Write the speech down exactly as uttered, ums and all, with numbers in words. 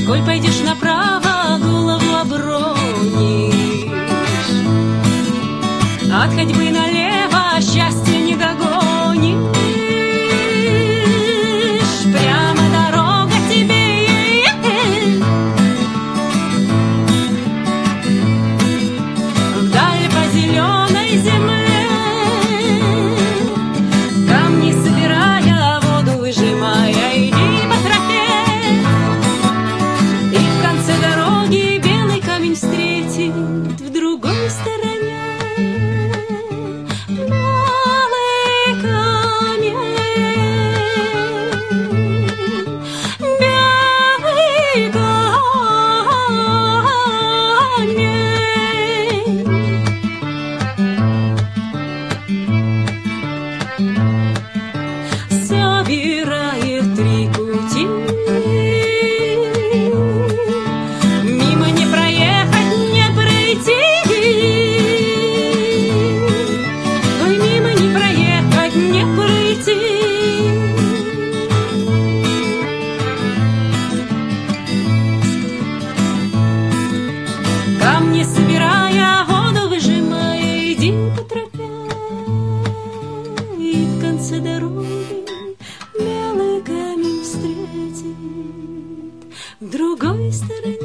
Коль пойдешь направо, голову обронишь. От ходьбы налево счастье не догонишь. Прямо дорога тебе, вдаль по зеленой земле. Камни собирая, воду выжимая, иди по тропе. И в конце дороги белый камень встретит в другой стороне. Собирает три пути, мимо не проехать, не пройти. Ой, мимо не проехать, не пройти. Камни собирая, воду выжимая, иди по тропе. И в конце дороги белый камень встретит в другой стороне.